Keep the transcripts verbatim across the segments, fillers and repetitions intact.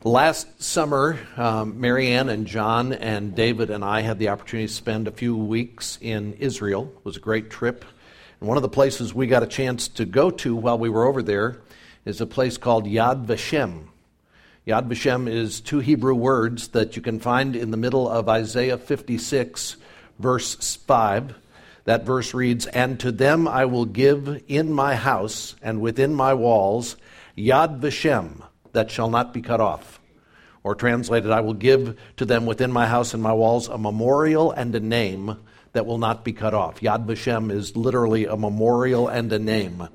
Last summer, um, Marianne and John and David and I had the opportunity to spend a few weeks in Israel. It was a great trip. And one of the places we got a chance to go to while we were over there is a place called Yad Vashem. Yad Vashem is two Hebrew words that you can find in the middle of Isaiah fifty-six, verse five. That verse reads, "And to them I will give in my house and within my walls Yad Vashem, that shall not be cut off." Or translated, I will give to them within my house and my walls a memorial and a name that will not be cut off. Yad Vashem is literally a memorial and a name.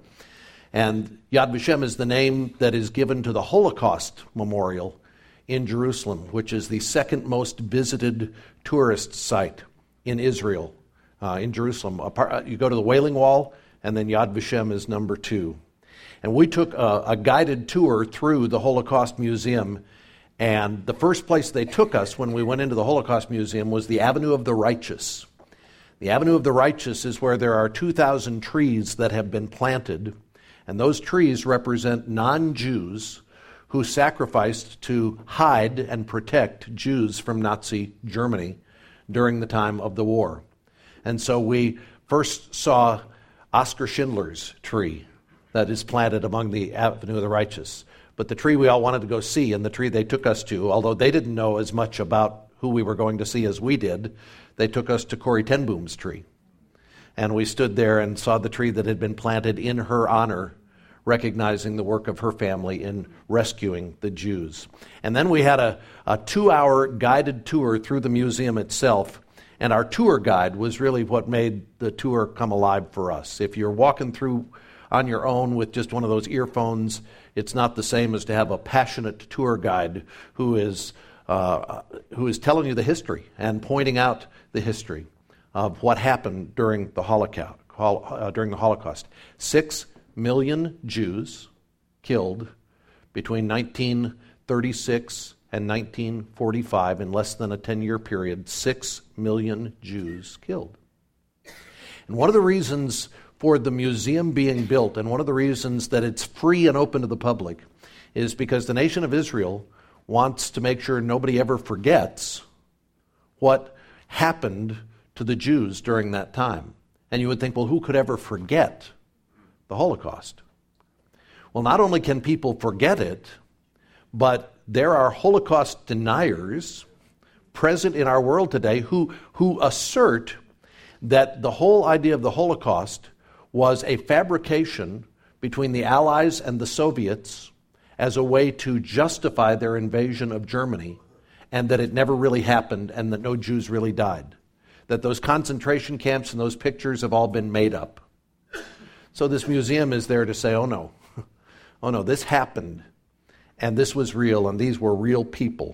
And Yad Vashem is the name that is given to the Holocaust Memorial in Jerusalem, which is the second most visited tourist site in Israel, uh, in Jerusalem. You go to the Wailing Wall, and then Yad Vashem is number two. And we took a, a guided tour through the Holocaust Museum, and the first place they took us when we went into the Holocaust Museum was the Avenue of the Righteous. The Avenue of the Righteous is where there are two thousand trees that have been planted, and those trees represent non-Jews who sacrificed to hide and protect Jews from Nazi Germany during the time of the war. And so we first saw Oskar Schindler's tree that is planted among the Avenue of the Righteous. But the tree we all wanted to go see, and the tree they took us to, although they didn't know as much about who we were going to see as we did, they took us to Corrie ten Boom's tree. And we stood there and saw the tree that had been planted in her honor, recognizing the work of her family in rescuing the Jews. And then we had a, a two-hour guided tour through the museum itself, and our tour guide was really what made the tour come alive for us. If you're walking through on your own with just one of those earphones, it's not the same as to have a passionate tour guide who is uh, who is telling you the history and pointing out the history of what happened during the Holocaust. Uh, during the Holocaust, six million Jews killed between nineteen thirty-six and nineteen forty-five in less than a ten-year period. Six million Jews killed. And one of the reasons for the museum being built, and one of the reasons that it's free and open to the public, is because the nation of Israel wants to make sure nobody ever forgets what happened to the Jews during that time. And you would think, well, who could ever forget the Holocaust? Well, not only can people forget it, but there are Holocaust deniers present in our world today who, who assert that the whole idea of the Holocaust was a fabrication between the Allies and the Soviets as a way to justify their invasion of Germany, and that it never really happened and that no Jews really died. That those concentration camps and those pictures have all been made up. So this museum is there to say, oh no, oh no, this happened, and this was real, and these were real people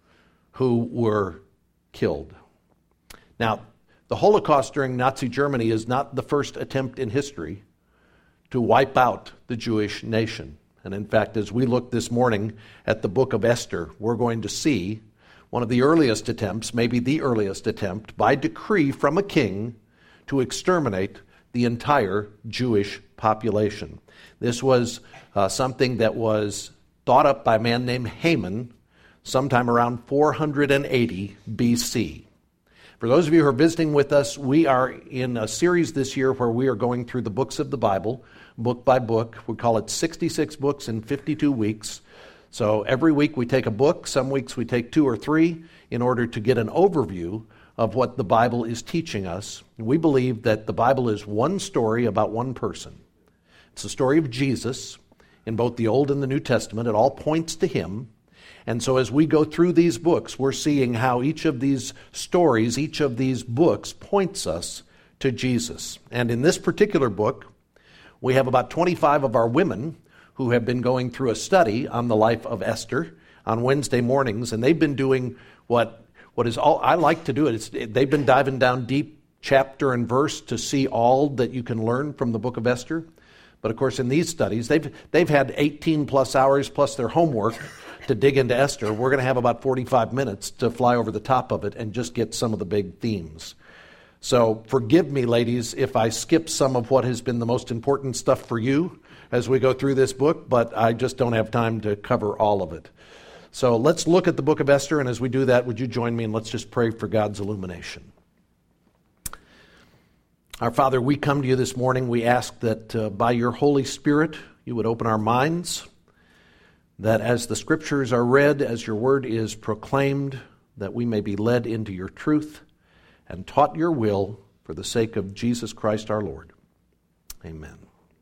who were killed. Now, the Holocaust during Nazi Germany is not the first attempt in history to wipe out the Jewish nation. And in fact, as we look this morning at the book of Esther, we're going to see one of the earliest attempts, maybe the earliest attempt, by decree from a king to exterminate the entire Jewish population. This was uh, something that was thought up by a man named Haman sometime around four hundred eighty B C. For those of you who are visiting with us, we are in a series this year where we are going through the books of the Bible, book by book. We call it sixty-six books in fifty-two weeks. So every week we take a book. Some weeks we take two or three in order to get an overview of what the Bible is teaching us. We believe that the Bible is one story about one person. It's the story of Jesus in both the Old and the New Testament. It all points to him. And so as we go through these books, we're seeing how each of these stories, each of these books points us to Jesus. And in this particular book, we have about twenty-five of our women who have been going through a study on the life of Esther on Wednesday mornings, and they've been doing what what is all I like to do. It's, they've been diving down deep chapter and verse to see all that you can learn from the book of Esther. But of course, in these studies, they've they've had eighteen plus hours plus their homework to dig into Esther. We're going to have about forty-five minutes to fly over the top of it and just get some of the big themes. So forgive me, ladies, if I skip some of what has been the most important stuff for you as we go through this book, but I just don't have time to cover all of it. So let's look at the book of Esther, and as we do that, would you join me and let's just pray for God's illumination. Our Father, we come to you this morning. We ask that uh, by your Holy Spirit, you would open our minds, that as the Scriptures are read, as your word is proclaimed, that we may be led into your truth and taught your will for the sake of Jesus Christ our Lord. Amen.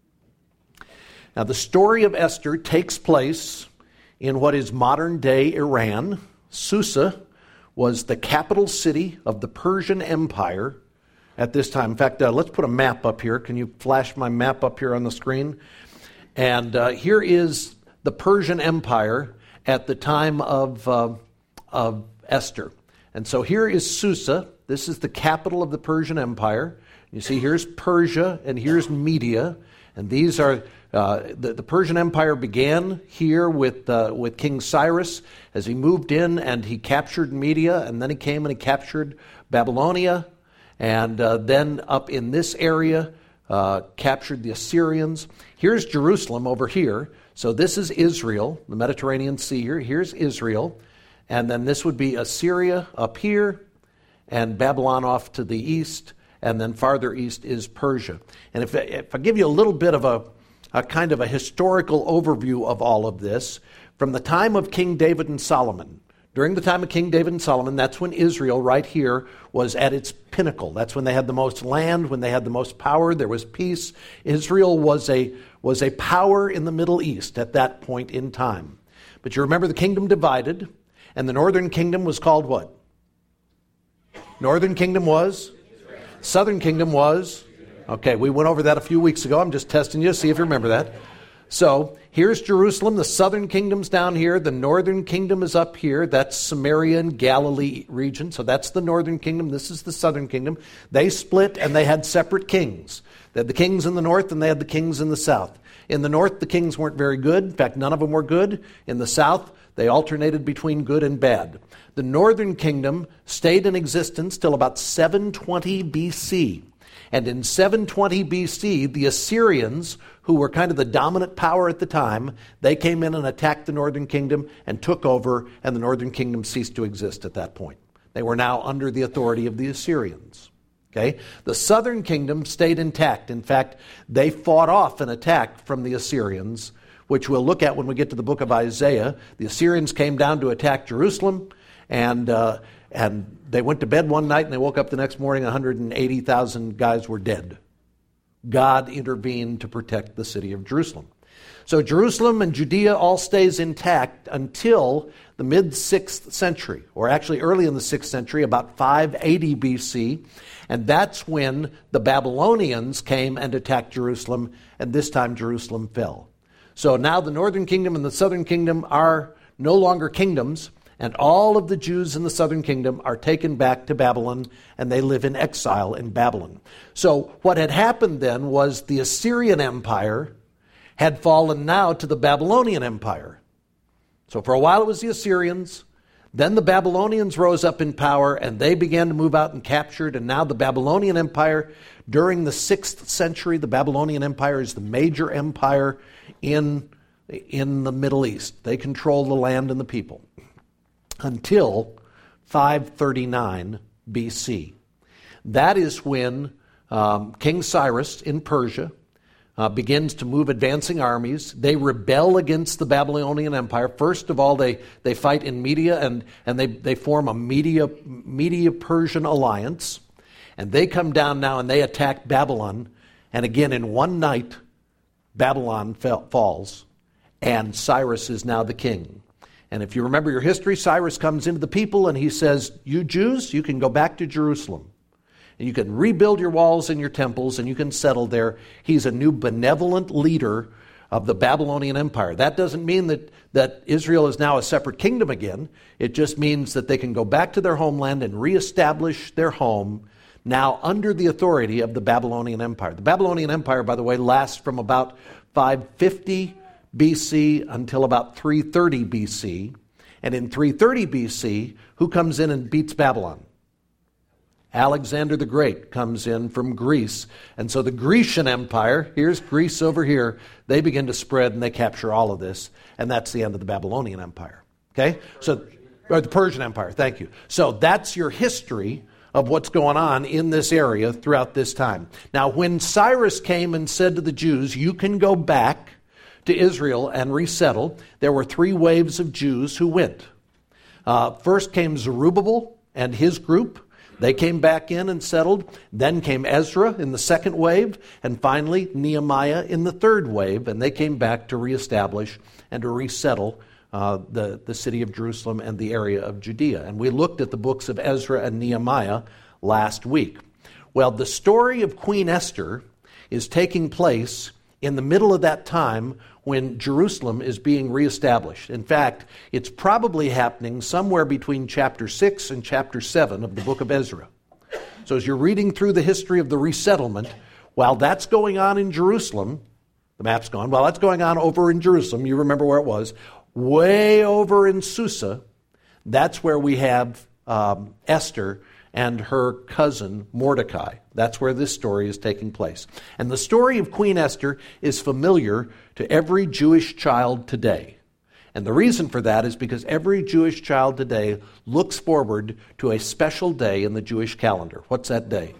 Now, the story of Esther takes place in what is modern-day Iran. Susa was the capital city of the Persian Empire at this time. In fact, uh, let's put a map up here. Can you flash my map up here on the screen? And uh, here is the Persian Empire at the time of, uh, of Esther. And so here is Susa. This is the capital of the Persian Empire. You see, here's Persia and here's Media. And these are, uh, the, the Persian Empire began here with, uh, with King Cyrus as he moved in and he captured Media, and then he came and he captured Babylonia. And uh, then up in this area, uh, captured the Assyrians. Here's Jerusalem over here. So this is Israel, the Mediterranean Sea here. Here's Israel. And then this would be Assyria up here, and Babylon off to the east. And then farther east is Persia. And if, if I give you a little bit of a, a kind of a historical overview of all of this, from the time of King David and Solomon, during the time of King David and Solomon, that's when Israel, right here, was at its pinnacle. That's when they had the most land, when they had the most power, there was peace. Israel was a, was a power in the Middle East at that point in time. But you remember the kingdom divided, and the northern kingdom was called what? Northern kingdom was? Southern kingdom was? Okay, we went over that a few weeks ago. I'm just testing you to see if you remember that. So here's Jerusalem. The southern kingdom's down here. The northern kingdom is up here. That's Samaria and Galilee region. So that's the northern kingdom. This is the southern kingdom. They split and they had separate kings. They had the kings in the north and they had the kings in the south. In the north, the kings weren't very good. In fact, none of them were good. In the south, they alternated between good and bad. The northern kingdom stayed in existence till about seven twenty B C. And in seven twenty B C, the Assyrians, who were kind of the dominant power at the time, they came in and attacked the northern kingdom and took over, and the northern kingdom ceased to exist at that point. They were now under the authority of the Assyrians. Okay? The southern kingdom stayed intact. In fact, they fought off an attack from the Assyrians, which we'll look at when we get to the book of Isaiah. The Assyrians came down to attack Jerusalem, and uh, and they went to bed one night and they woke up the next morning, one hundred eighty thousand guys were dead. God intervened to protect the city of Jerusalem. So Jerusalem and Judea all stays intact until the mid-sixth century, or actually early in the sixth century, about five eighty B C, and that's when the Babylonians came and attacked Jerusalem, and this time Jerusalem fell. So now the northern kingdom and the southern kingdom are no longer kingdoms, and all of the Jews in the southern kingdom are taken back to Babylon, and they live in exile in Babylon. So what had happened then was the Assyrian Empire had fallen now to the Babylonian Empire. So for a while it was the Assyrians, then the Babylonians rose up in power, and they began to move out and captured, and now the Babylonian Empire, during the sixth century, the Babylonian Empire is the major empire in, in the Middle East. They control the land and the people until five thirty-nine B C. That is when um, King Cyrus in Persia uh, begins to move advancing armies. They rebel against the Babylonian Empire. First of all, they, they fight in Media, and, and they, they form a Media, Media-Persian alliance. And they come down now and they attack Babylon. And again, in one night, Babylon fell, falls, and Cyrus is now the king. And if you remember your history, Cyrus comes into the people and he says, you Jews, you can go back to Jerusalem. And you can rebuild your walls and your temples and you can settle there. He's a new benevolent leader of the Babylonian Empire. That doesn't mean that, that Israel is now a separate kingdom again. It just means that they can go back to their homeland and reestablish their home now under the authority of the Babylonian Empire. The Babylonian Empire, by the way, lasts from about five fifty B C until about three thirty B C. And in three thirty B C, who comes in and beats Babylon? Alexander the Great comes in from Greece. And so the Grecian Empire, here's Greece over here, they begin to spread and they capture all of this. And that's the end of the Babylonian Empire. Okay? So, or the Persian Empire, thank you. So that's your history of what's going on in this area throughout this time. Now, when Cyrus came and said to the Jews, you can go back to Israel and resettle, there were three waves of Jews who went. Uh, first came Zerubbabel and his group. They came back in and settled. Then came Ezra in the second wave, and finally Nehemiah in the third wave, and they came back to reestablish and to resettle uh, the, the city of Jerusalem and the area of Judea. And we looked at the books of Ezra and Nehemiah last week. Well, the story of Queen Esther is taking place in the middle of that time when Jerusalem is being reestablished. In fact, it's probably happening somewhere between chapter six and chapter seven of the book of Ezra. So as you're reading through the history of the resettlement, while that's going on in Jerusalem, the map's gone, while that's going on over in Jerusalem, you remember where it was, way over in Susa, that's where we have um, Esther and her cousin Mordecai. That's where this story is taking place. And the story of Queen Esther is familiar to every Jewish child today. And the reason for that is because every Jewish child today looks forward to a special day in the Jewish calendar. What's that day?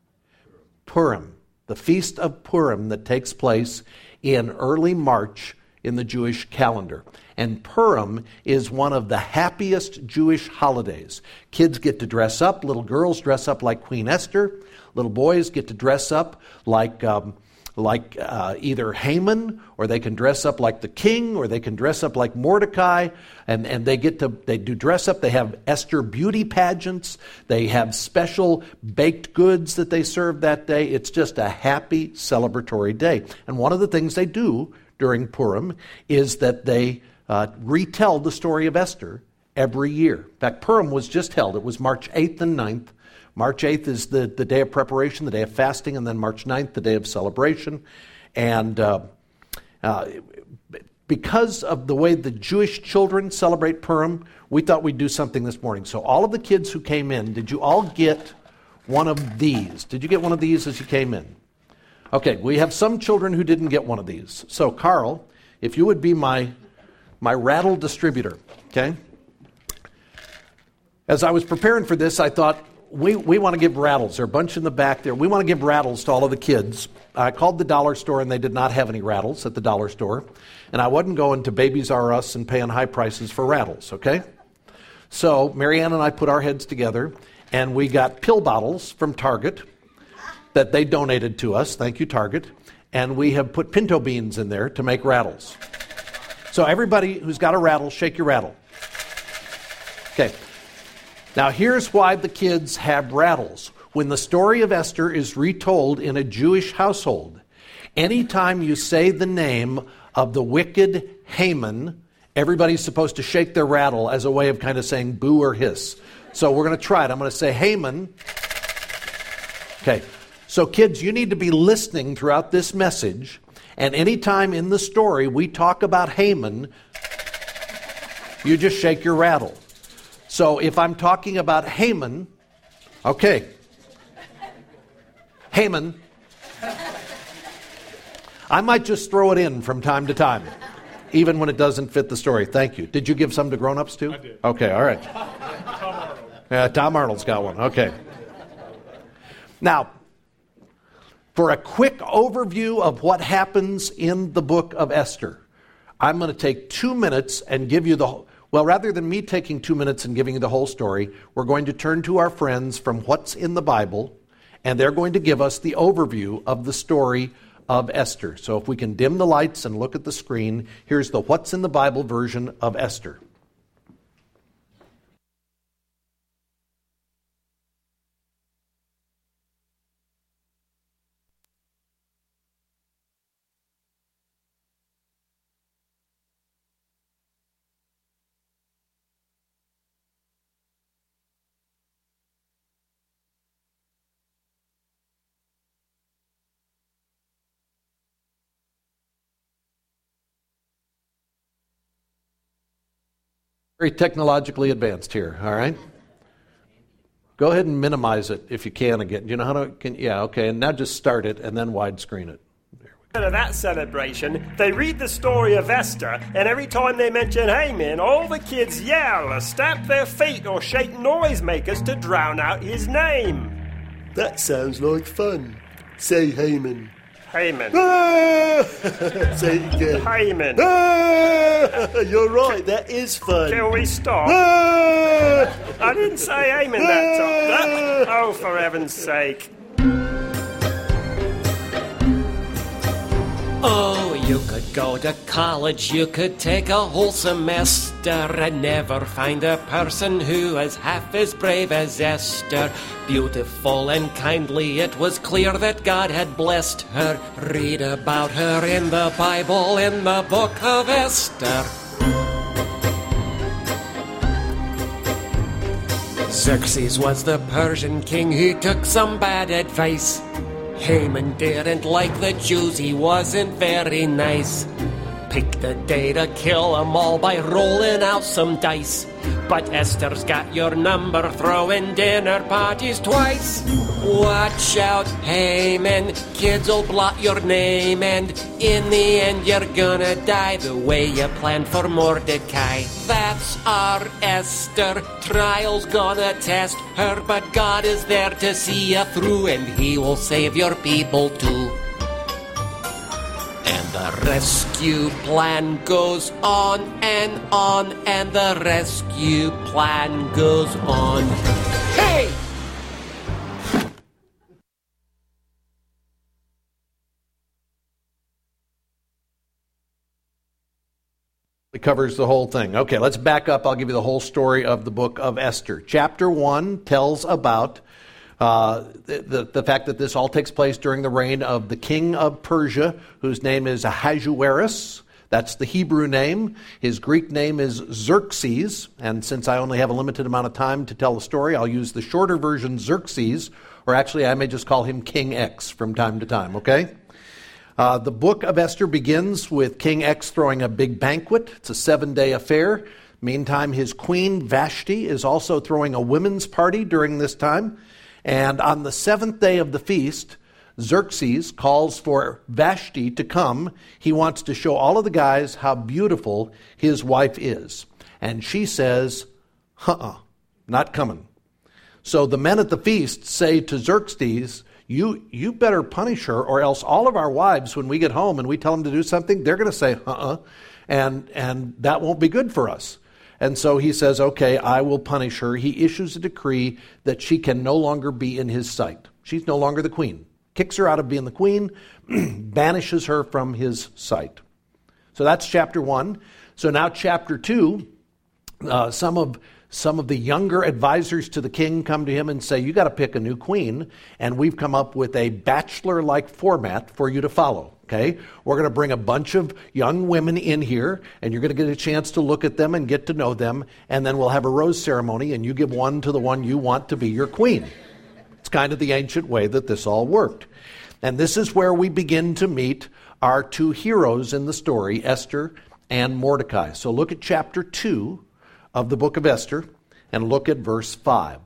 Purim, the feast of Purim that takes place in early March in the Jewish calendar. And Purim is one of the happiest Jewish holidays. Kids get to dress up. Little girls dress up like Queen Esther. Little boys get to dress up like um, like uh, either Haman, or they can dress up like the king, or they can dress up like Mordecai. And, and they get to they do dress up. They have Esther beauty pageants. They have special baked goods that they serve that day. It's just a happy celebratory day. And one of the things they do during Purim is that they uh, retell the story of Esther every year. In fact, Purim was just held. It was March eighth and ninth. March eighth is the, the day of preparation, the day of fasting, and then March ninth, the day of celebration. And uh, uh, because of the way the Jewish children celebrate Purim, we thought we'd do something this morning. So all of the kids who came in, did you all get one of these? Did you get one of these as you came in? Okay, we have some children who didn't get one of these. So, Carl, if you would be my my rattle distributor, okay? As I was preparing for this, I thought, we, we want to give rattles. There are a bunch in the back there. We want to give rattles to all of the kids. I called the dollar store, and they did not have any rattles at the dollar store. And I wasn't going to Babies R Us and paying high prices for rattles, okay? So, Marianne and I put our heads together, and we got pill bottles from Target that they donated to us. Thank you, Target. And we have put pinto beans in there to make rattles. So everybody who's got a rattle, shake your rattle. Okay. Now here's why the kids have rattles. When the story of Esther is retold in a Jewish household, anytime you say the name of the wicked Haman, everybody's supposed to shake their rattle as a way of kind of saying boo or hiss. So we're going to try it. I'm going to say Haman. Okay. So kids, you need to be listening throughout this message, and anytime in the story we talk about Haman, you just shake your rattle. So if I'm talking about Haman, okay, Haman, I might just throw it in from time to time, even when it doesn't fit the story. Thank you. Did you give some to grown-ups too? I did. Okay, all right. Tom Arnold. Yeah, Tom Arnold's got one. Okay. Now, for a quick overview of what happens in the book of Esther, I'm going to take two minutes and give you the, well, rather than me taking two minutes and giving you the whole story, we're going to turn to our friends from What's in the Bible, and they're going to give us the overview of the story of Esther. So if we can dim the lights and look at the screen, here's the What's in the Bible version of Esther. Very technologically advanced here, all right? Go ahead and minimize it if you can again. Do you know how to, can, yeah, okay, and now just start it and then widescreen it. There we Of that celebration, they read the story of Esther, and every time they mention Haman, all the kids yell or stamp their feet or shake noisemakers to drown out his name. That sounds like fun. Say Haman. Haman. Ah! Say it again. Haman. Ah! You're right, that is fun. Can we stop? Ah! I didn't say Haman that time. That, oh, for heaven's sake. Oh, you could go to college, you could take a whole semester and never find a person who is half as brave as Esther. Beautiful and kindly, it was clear that God had blessed her. Read about her in the Bible, in the book of Esther. Xerxes was the Persian king who took some bad advice. Haman didn't like the Jews, he wasn't very nice. Picked a day to kill 'em all by rolling out some dice. But Esther's got your number, throwing dinner parties twice. Watch out, Haman, kids'll blot your name, and in the end you're gonna die the way you planned for Mordecai. That's our Esther, trial's gonna test her, but God is there to see you through, and he will save your people too. And the rescue plan goes on and on, and the rescue plan goes on. Hey! It covers the whole thing. Okay, let's back up. I'll give you the whole story of the book of Esther. Chapter one tells about Uh, the, the, the fact that this all takes place during the reign of the king of Persia, whose name is Ahasuerus. That's the Hebrew name. His Greek name is Xerxes. And since I only have a limited amount of time to tell the story, I'll use the shorter version, Xerxes, or actually I may just call him King X from time to time, okay? Uh, the book of Esther begins with King X throwing a big banquet. It's a seven-day affair. Meantime, his queen, Vashti, is also throwing a women's party during this time. And on the seventh day of the feast, Xerxes calls for Vashti to come. He wants to show all of the guys how beautiful his wife is. And she says, uh-uh, not coming. So the men at the feast say to Xerxes, you, you better punish her, or else all of our wives, when we get home and we tell them to do something, they're going to say, uh-uh, and, and that won't be good for us. And so he says, okay, I will punish her. He issues a decree that she can no longer be in his sight. She's no longer the queen. Kicks her out of being the queen, banishes her from his sight. So that's chapter one. So now chapter two, uh, some of some of the younger advisors to the king come to him and say, you got to pick a new queen, and we've come up with a bachelor-like format for you to follow. Okay, we're going to bring a bunch of young women in here, and you're going to get a chance to look at them and get to know them, and then we'll have a rose ceremony, and you give one to the one you want to be your queen. It's kind of the ancient way that this all worked. And this is where we begin to meet our two heroes in the story, Esther and Mordecai. So look at chapter two of the book of Esther, and look at verse five.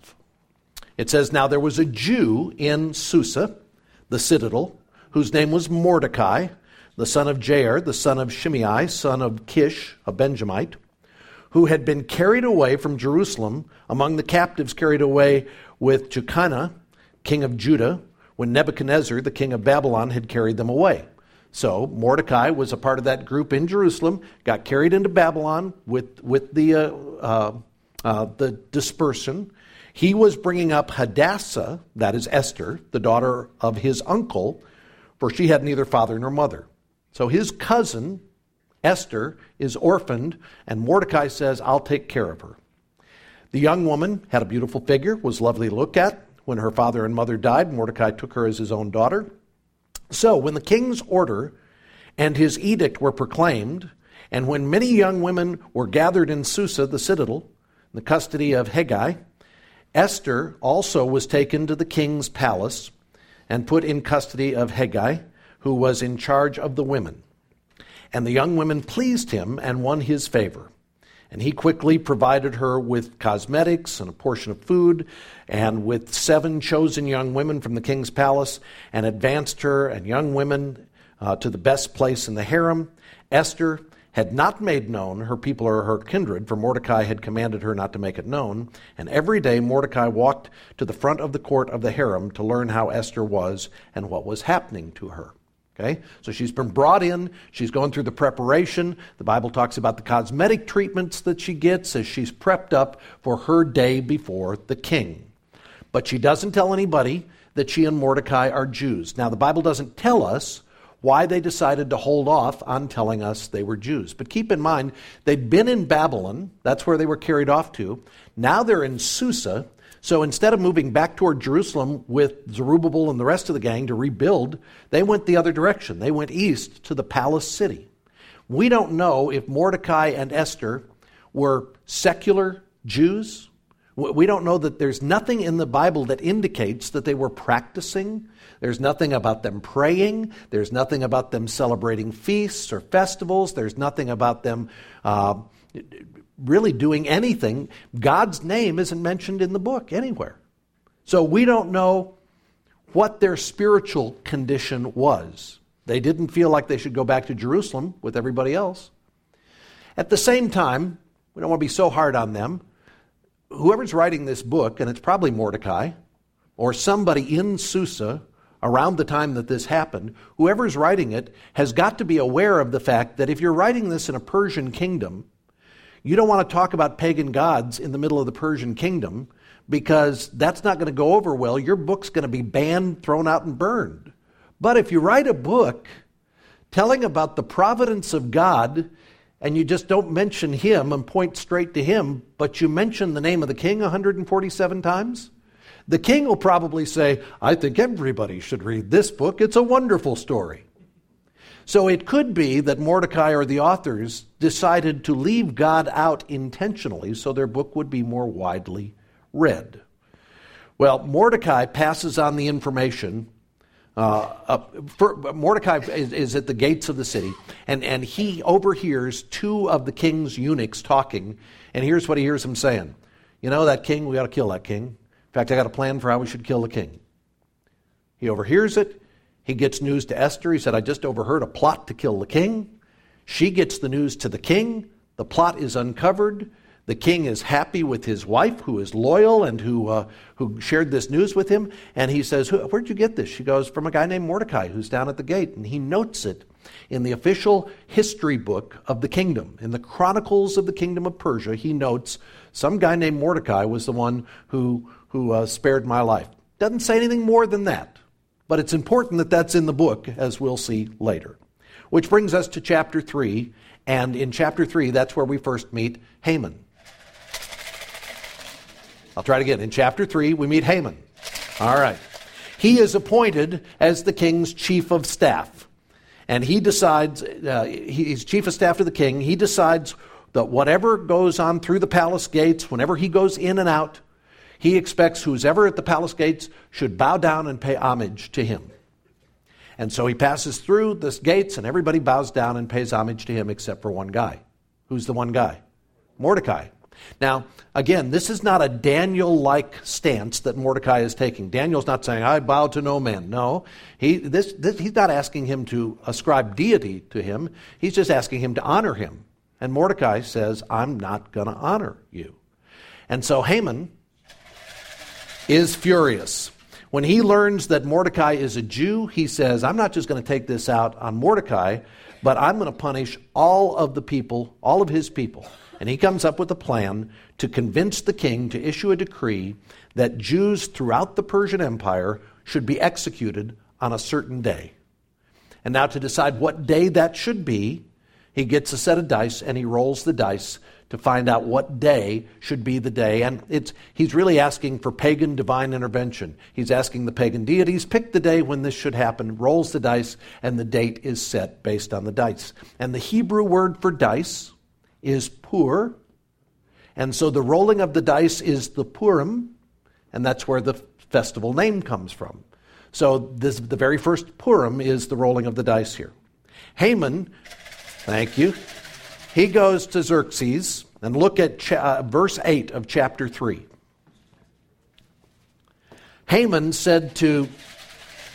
It says, now there was a Jew in Susa, the citadel, whose name was Mordecai, the son of Jair, the son of Shimei, son of Kish, a Benjamite, who had been carried away from Jerusalem among the captives carried away with Jeconiah, king of Judah, when Nebuchadnezzar, the king of Babylon, had carried them away. So Mordecai was a part of that group in Jerusalem, got carried into Babylon with, with the, uh, uh, uh, the dispersion. He was bringing up Hadassah, that is Esther, the daughter of his uncle, for she had neither father nor mother. So his cousin, Esther, is orphaned, and Mordecai says, I'll take care of her. The young woman had a beautiful figure, was lovely to look at. When her father and mother died, Mordecai took her as his own daughter. So when the king's order and his edict were proclaimed, and when many young women were gathered in Susa, the citadel, in the custody of Hegai, Esther also was taken to the king's palace and put in custody of Hegai, who was in charge of the women. And the young women pleased him and won his favor. And he quickly provided her with cosmetics and a portion of food, and with seven chosen young women from the king's palace, and advanced her and young women uh, to the best place in the harem. Esther had not made known her people or her kindred, for Mordecai had commanded her not to make it known. And every day Mordecai walked to the front of the court of the harem to learn how Esther was and what was happening to her. Okay? So she's been brought in. She's going through the preparation. The Bible talks about the cosmetic treatments that she gets as she's prepped up for her day before the king. But she doesn't tell anybody that she and Mordecai are Jews. Now, the Bible doesn't tell us why they decided to hold off on telling us they were Jews. But keep in mind, they'd been in Babylon. That's where they were carried off to. Now they're in Susa. So instead of moving back toward Jerusalem with Zerubbabel and the rest of the gang to rebuild, they went the other direction. They went east to the palace city. We don't know if Mordecai and Esther were secular Jews. We don't know that there's nothing in the Bible that indicates that they were practicing. There's nothing about them praying. There's nothing about them celebrating feasts or festivals. There's nothing about them uh, really doing anything. God's name isn't mentioned in the book anywhere. So we don't know what their spiritual condition was. They didn't feel like they should go back to Jerusalem with everybody else. At the same time, we don't want to be so hard on them. Whoever's writing this book, and it's probably Mordecai, or somebody in Susa around the time that this happened, whoever's writing it has got to be aware of the fact that if you're writing this in a Persian kingdom, you don't want to talk about pagan gods in the middle of the Persian kingdom, because that's not going to go over well. Your book's going to be banned, thrown out, and burned. But if you write a book telling about the providence of God, and you just don't mention him and point straight to him, but you mention the name of the king one hundred forty-seven times, the king will probably say, I think everybody should read this book. It's a wonderful story. So it could be that Mordecai or the authors decided to leave God out intentionally so their book would be more widely read. Well, Mordecai passes on the information. Uh, up, for, Mordecai is, is at the gates of the city, and, and he overhears two of the king's eunuchs talking, and here's what he hears them saying. You know, that king, we ought to kill that king. In fact, I got a plan for how we should kill the king. He overhears it. He gets news to Esther. He said, I just overheard a plot to kill the king. She gets the news to the king. The plot is uncovered. The king is happy with his wife, who is loyal and who uh, who shared this news with him. And he says, where'd you get this? She goes, from a guy named Mordecai, who's down at the gate. And he notes it in the official history book of the kingdom. In the Chronicles of the Kingdom of Persia, he notes, some guy named Mordecai was the one who, who uh, spared my life. Doesn't say anything more than that. But it's important that that's in the book, as we'll see later. Which brings us to chapter three. And in chapter three, that's where we first meet Haman. I'll try it again. In chapter three, we meet Haman. All right. He is appointed as the king's chief of staff. And he decides, uh, he's chief of staff to the king. He decides that whatever goes on through the palace gates, whenever he goes in and out, he expects who's ever at the palace gates should bow down and pay homage to him. And so he passes through the gates, and everybody bows down and pays homage to him except for one guy. Who's the one guy? Mordecai. Now, again, this is not a Daniel-like stance that Mordecai is taking. Daniel's not saying, I bow to no man. No, he, this, this, he's not asking him to ascribe deity to him. He's just asking him to honor him. And Mordecai says, I'm not going to honor you. And so Haman is furious. When he learns that Mordecai is a Jew, he says, I'm not just going to take this out on Mordecai, but I'm going to punish all of the people, all of his people. And he comes up with a plan to convince the king to issue a decree that Jews throughout the Persian Empire should be executed on a certain day. And now to decide what day that should be, he gets a set of dice and he rolls the dice to find out what day should be the day. And it's he's really asking for pagan divine intervention. He's asking the pagan deities, pick the day when this should happen, rolls the dice, and the date is set based on the dice. And the Hebrew word for dice is pur, and so the rolling of the dice is the Purim, and that's where the festival name comes from. So this, the very first Purim is the rolling of the dice here. Haman, thank you, he goes to Xerxes, and look at cha- uh, verse eight of chapter three. Haman said to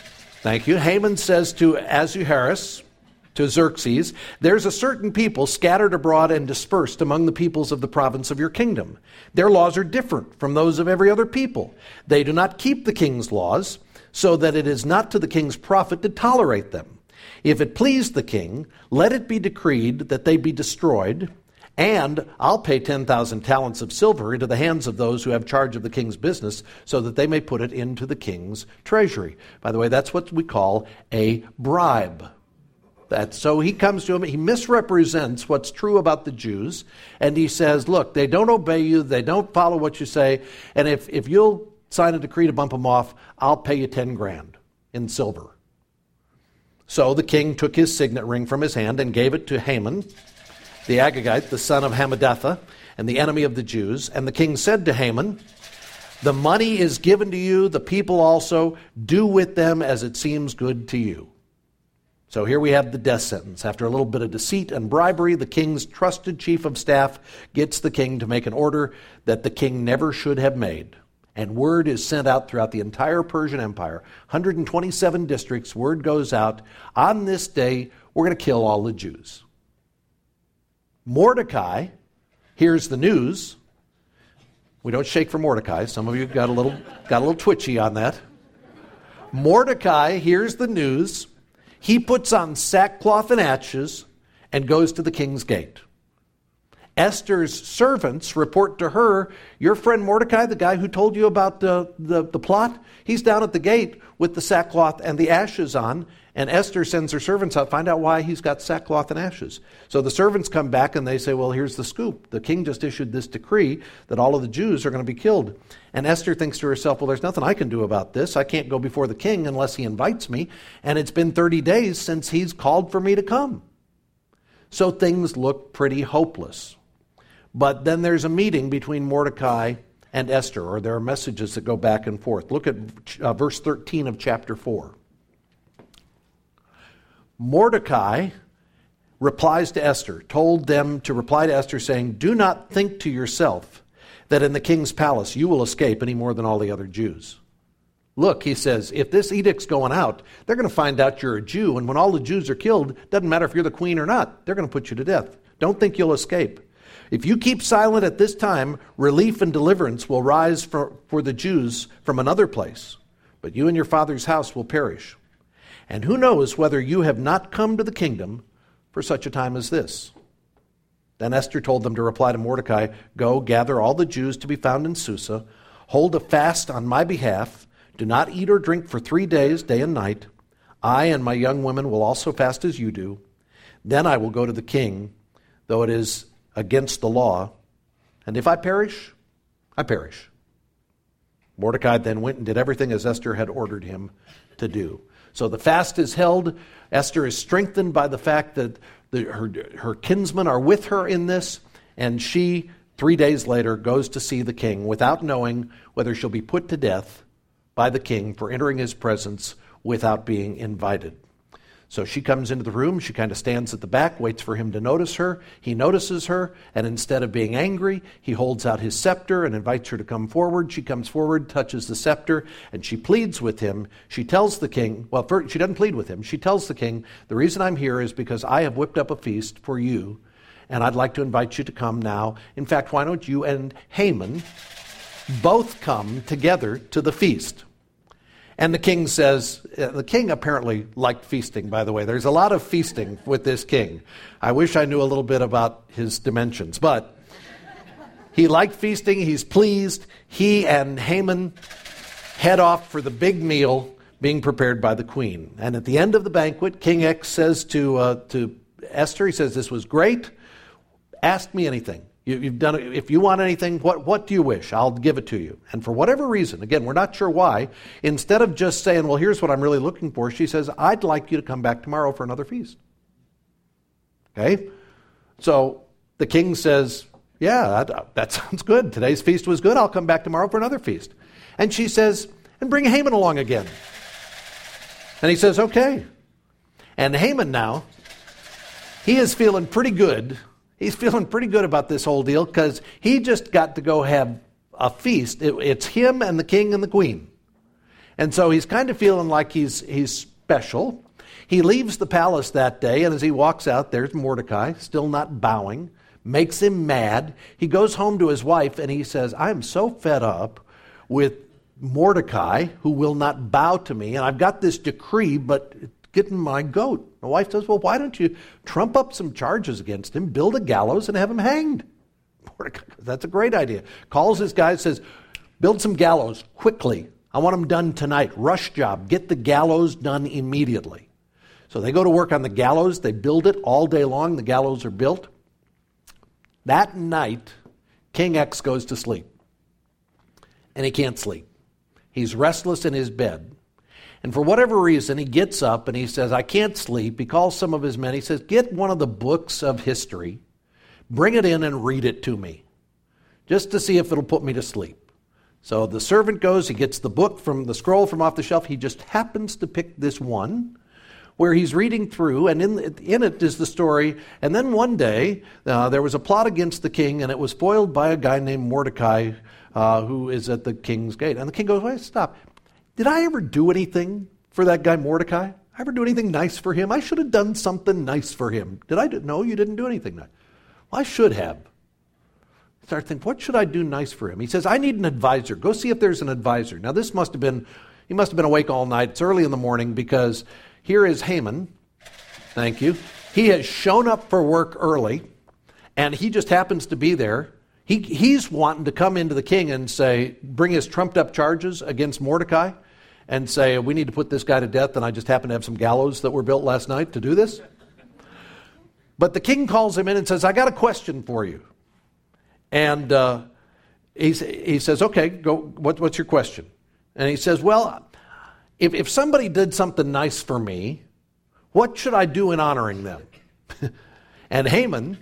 Thank you. Haman says to Ahasuerus, to Xerxes, there's a certain people scattered abroad and dispersed among the peoples of the province of your kingdom. Their laws are different from those of every other people. They do not keep the king's laws, so that it is not to the king's profit to tolerate them. If it please the king, let it be decreed that they be destroyed, and I'll pay ten thousand talents of silver into the hands of those who have charge of the king's business, so that they may put it into the king's treasury. By the way, that's what we call a bribe. That, so he comes to him, he misrepresents what's true about the Jews, and he says, look, they don't obey you, they don't follow what you say, and if, if you'll sign a decree to bump them off, I'll pay you ten grand in silver. So the king took his signet ring from his hand and gave it to Haman, the Agagite, the son of Hammedatha, and the enemy of the Jews. And the king said to Haman, the money is given to you, the people also, do with them as it seems good to you. So here we have the death sentence. After a little bit of deceit and bribery, the king's trusted chief of staff gets the king to make an order that the king never should have made. And word is sent out throughout the entire Persian Empire. one hundred twenty-seven districts, word goes out, on this day, we're going to kill all the Jews. Mordecai hears the news. We don't shake for Mordecai. Some of you got a little, got a little twitchy on that. Mordecai hears the news. He puts on sackcloth and ashes and goes to the king's gate. Esther's servants report to her, your friend Mordecai, the guy who told you about the, the, the plot, he's down at the gate with the sackcloth and the ashes on, and Esther sends her servants out, find out why he's got sackcloth and ashes. So the servants come back and they say, well, here's the scoop. The king just issued this decree that all of the Jews are going to be killed. And Esther thinks to herself, well, there's nothing I can do about this. I can't go before the king unless he invites me, and it's been thirty days since he's called for me to come. So things look pretty hopeless. But then there's a meeting between Mordecai and Esther, or there are messages that go back and forth. Look at uh, verse thirteen of chapter four. Mordecai replies to Esther, told them to reply to Esther saying, do not think to yourself that in the king's palace you will escape any more than all the other Jews. Look, he says, if this edict's going out, they're going to find out you're a Jew, and when all the Jews are killed, doesn't matter if you're the queen or not, they're going to put you to death. Don't think you'll escape. If you keep silent at this time, relief and deliverance will rise for, for the Jews from another place, but you and your father's house will perish. And who knows whether you have not come to the kingdom for such a time as this? Then Esther told them to reply to Mordecai, go, gather all the Jews to be found in Susa, hold a fast on my behalf, do not eat or drink for three days, day and night. I and my young women will also fast as you do. Then I will go to the king, though it is against the law, and if I perish, I perish. Mordecai then went and did everything as Esther had ordered him to do. So the fast is held. Esther is strengthened by the fact that the, her, her kinsmen are with her in this, and she, three days later, goes to see the king without knowing whether she'll be put to death by the king for entering his presence without being invited. So she comes into the room, she kind of stands at the back, waits for him to notice her. He notices her, and instead of being angry, he holds out his scepter and invites her to come forward. She comes forward, touches the scepter, and she pleads with him. She tells the king, well, first, she doesn't plead with him. She tells the king, the reason I'm here is because I have whipped up a feast for you, and I'd like to invite you to come now. In fact, why don't you and Haman both come together to the feast? And the king says, uh, the king apparently liked feasting, by the way. There's a lot of feasting with this king. I wish I knew a little bit about his dimensions, but he liked feasting. He's pleased. He and Haman head off for the big meal being prepared by the queen. And at the end of the banquet, King X says to, uh, to Esther, he says, this was great. Ask me anything. You, you've done it. If you want anything, what, what do you wish? I'll give it to you. And for whatever reason, again, we're not sure why, instead of just saying, well, here's what I'm really looking for, she says, I'd like you to come back tomorrow for another feast. Okay? So the king says, yeah, that, that sounds good. Today's feast was good. I'll come back tomorrow for another feast. And she says, and bring Haman along again. And he says, okay. And Haman now, he is feeling pretty good. He's feeling pretty good about this whole deal because he just got to go have a feast. It, it's him and the king and the queen. And so he's kind of feeling like he's he's special. He leaves the palace that day, and as he walks out, there's Mordecai, still not bowing, makes him mad. He goes home to his wife, and he says, I'm so fed up with Mordecai, who will not bow to me, and I've got this decree, but it's getting my goat. My wife says, well, why don't you trump up some charges against him, build a gallows, and have him hanged? Mordecai, that's a great idea. Calls his guy, says, build some gallows quickly. I want them done tonight. Rush job. Get the gallows done immediately. So they go to work on the gallows. They build it all day long. The gallows are built. That night, King X goes to sleep. And he can't sleep. He's restless in his bed. And for whatever reason, he gets up and he says, I can't sleep. He calls some of his men. He says, get one of the books of history. Bring it in and read it to me. Just to see if it'll put me to sleep. So the servant goes, he gets the book from the scroll from off the shelf. He just happens to pick this one where he's reading through, and in, in it is the story. And then one day, uh, there was a plot against the king, and it was foiled by a guy named Mordecai, uh, who is at the king's gate. And the king goes, wait, stop. Did I ever do anything for that guy Mordecai? I ever do anything nice for him? I should have done something nice for him. Did I do? No, you didn't do anything nice. Well, I should have. Start thinking, what should I do nice for him? He says, I need an advisor. Go see if there's an advisor. Now, this must have been, he must have been awake all night. It's early in the morning because here is Haman. Thank you. He has shown up for work early, and he just happens to be there. He, he's wanting to come into the king and say, bring his trumped up charges against Mordecai and say, we need to put this guy to death, and I just happen to have some gallows that were built last night to do this. But the king calls him in and says, I got a question for you. And uh, he, he says, okay, go. What, what's your question? And he says, well, if, if somebody did something nice for me, what should I do in honoring them? And Haman,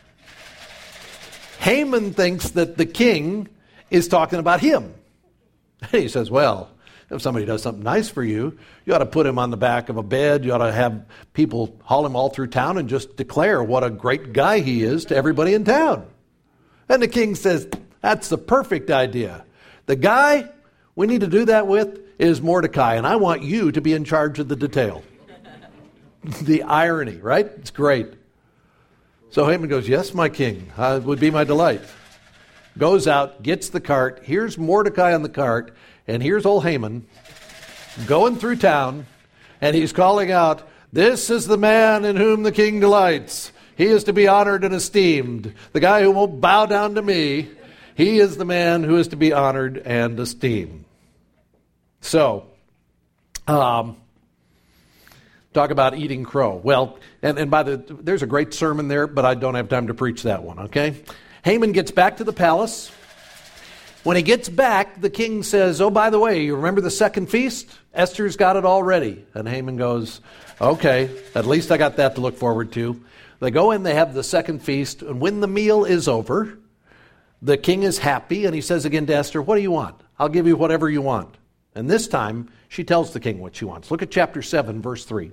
Haman thinks that the king is talking about him. And he says, well, if somebody does something nice for you, you ought to put him on the back of a bed. You ought to have people haul him all through town and just declare what a great guy he is to everybody in town. And the king says, that's the perfect idea. The guy we need to do that with is Mordecai, and I want you to be in charge of the detail. The irony, right? It's great. So Haman goes, yes, my king, uh, it would be my delight. Goes out, gets the cart. Here's Mordecai on the cart, and here's old Haman going through town, and he's calling out, this is the man in whom the king delights. He is to be honored and esteemed. The guy who won't bow down to me, he is the man who is to be honored and esteemed. So, um, talk about eating crow. Well, and, and by the there's a great sermon there, but I don't have time to preach that one, okay? Haman gets back to the palace. When he gets back, the king says, oh, by the way, you remember the second feast? Esther's got it all ready. And Haman goes, okay, at least I got that to look forward to. They go in, they have the second feast, and when the meal is over, the king is happy, and he says again to Esther, what do you want? I'll give you whatever you want. And this time, she tells the king what she wants. Look at chapter seven, verse three.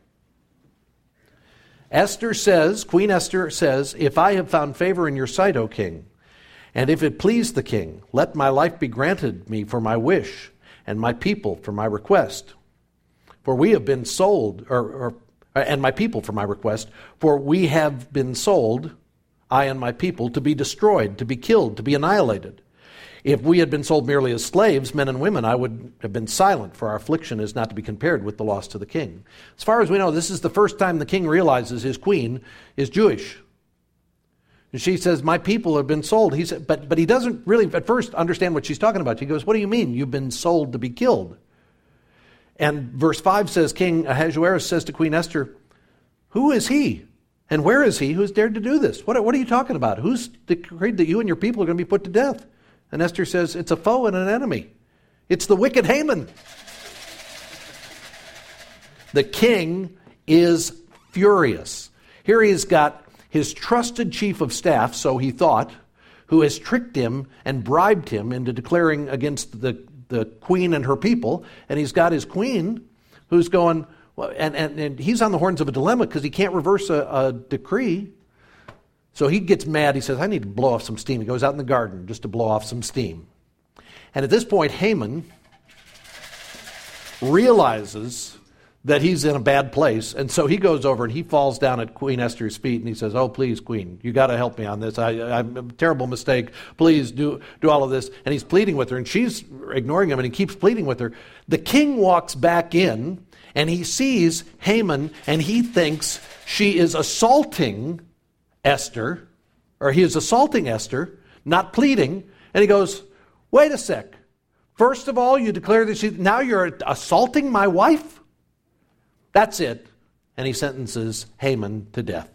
Esther says, Queen Esther says, if I have found favor in your sight, O king, and if it please the king, let my life be granted me for my wish, and my people for my request. For we have been sold, or, or and my people for my request, for we have been sold, I and my people, to be destroyed, to be killed, to be annihilated. If we had been sold merely as slaves, men and women, I would have been silent, for our affliction is not to be compared with the loss to the king. As far as we know, this is the first time the king realizes his queen is Jewish. And she says, my people have been sold. He said, but, but he doesn't really at first understand what she's talking about. He goes, what do you mean you've been sold to be killed? And verse five says, King Ahasuerus says to Queen Esther, who is he? And where is he who's dared to do this? What, what are you talking about? Who's decreed that you and your people are going to be put to death? And Esther says, it's a foe and an enemy. It's the wicked Haman. The king is furious. Here he's got his trusted chief of staff, so he thought, who has tricked him and bribed him into declaring against the, the queen and her people. And he's got his queen who's going, well, and, and, and he's on the horns of a dilemma because he can't reverse a, a decree. So he gets mad. He says, I need to blow off some steam. He goes out in the garden just to blow off some steam. And at this point, Haman realizes that he's in a bad place. And so he goes over and he falls down at Queen Esther's feet and he says, oh, please, Queen, you got to help me on this. I, I'm a terrible mistake. Please do, do all of this. And he's pleading with her and she's ignoring him and he keeps pleading with her. The king walks back in and he sees Haman and he thinks she is assaulting Esther, or he is assaulting Esther, not pleading. And he goes, wait a sec. First of all, you declare that she, now you're assaulting my wife? That's it. And he sentences Haman to death.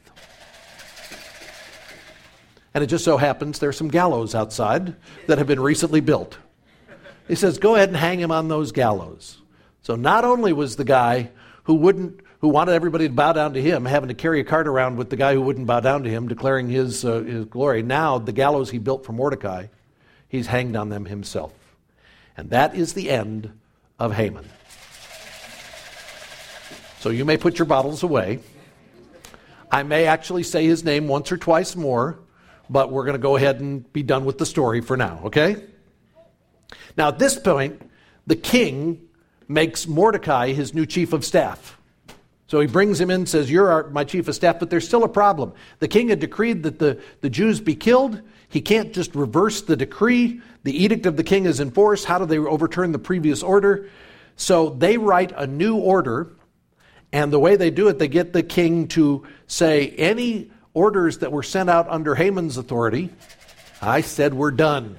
And it just so happens there's some gallows outside that have been recently built. He says, go ahead and hang him on those gallows. So not only was the guy who wouldn't, who wanted everybody to bow down to him, having to carry a cart around with the guy who wouldn't bow down to him, declaring his, uh, his glory, now the gallows he built for Mordecai, he's hanged on them himself. And that is the end of Haman. So you may put your bottles away. I may actually say his name once or twice more, but we're going to go ahead and be done with the story for now, okay? Now at this point, the king makes Mordecai his new chief of staff. So he brings him in and says, you're our, my chief of staff, but there's still a problem. The king had decreed that the, the Jews be killed. He can't just reverse the decree. The edict of the king is enforced. How do they overturn the previous order? So they write a new order. And the way they do it, they get the king to say, any orders that were sent out under Haman's authority, I said we're done.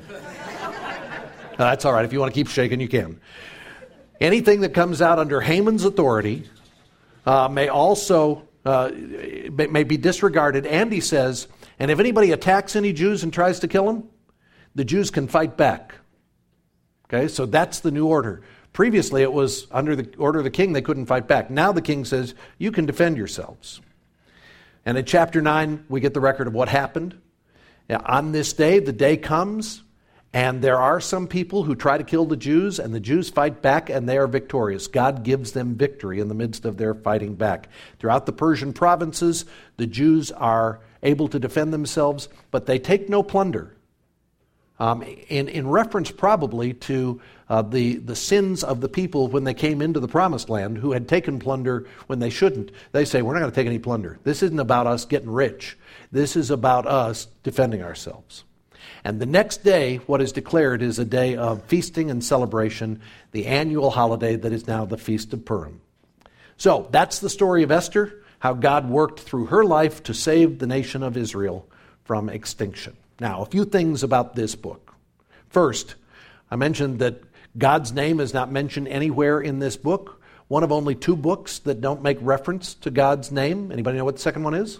That's all right. If you want to keep shaking, you can. Anything that comes out under Haman's authority uh, may also uh, may, may be disregarded. And he says, and if anybody attacks any Jews and tries to kill them, the Jews can fight back. Okay, so that's the new order. Previously, it was under the order of the king, they couldn't fight back. Now the king says, you can defend yourselves. And in chapter nine, we get the record of what happened. Now, on this day, the day comes, and there are some people who try to kill the Jews, and the Jews fight back, and they are victorious. God gives them victory in the midst of their fighting back. Throughout the Persian provinces, the Jews are able to defend themselves, but they take no plunder. Um, in, in reference probably to uh, the, the sins of the people when they came into the promised land who had taken plunder when they shouldn't. They say, we're not going to take any plunder. This isn't about us getting rich. This is about us defending ourselves. And the next day, what is declared is a day of feasting and celebration, the annual holiday that is now the Feast of Purim. So that's the story of Esther, how God worked through her life to save the nation of Israel from extinction. Now, a few things about this book. First, I mentioned that God's name is not mentioned anywhere in this book. One of only two books that don't make reference to God's name. Anybody know what the second one is?